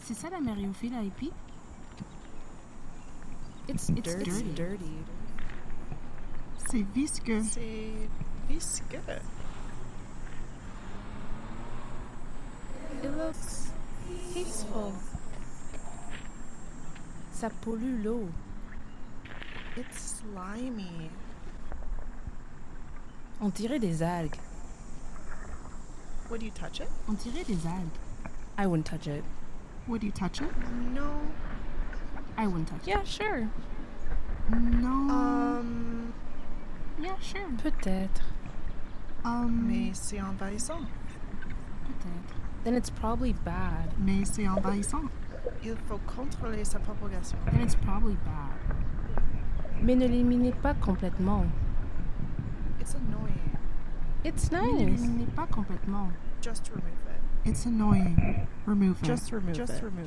C'est ça la mériophile à épis? It's dirty. C'est visqueux. C'est visqueux. It looks peaceful. Ça pollue l'eau. It's slimy. On dirait des algues. Would you touch it? On dirait des algues. I wouldn't touch it. Would you touch it? No. I wouldn't touch Yeah, sure. No. it. Yeah, sure. Peut-être. Mais c'est envahissant. Peut-être. Then it's probably bad. Mais c'est envahissant. Il faut contrôler sa propagation. Then it's probably bad. Mais ne l'éliminez pas complètement. It's annoying. It's Mais ne nice. l'éliminez pas complètement. Just remove it. It's annoying. Remove it. Just remove it.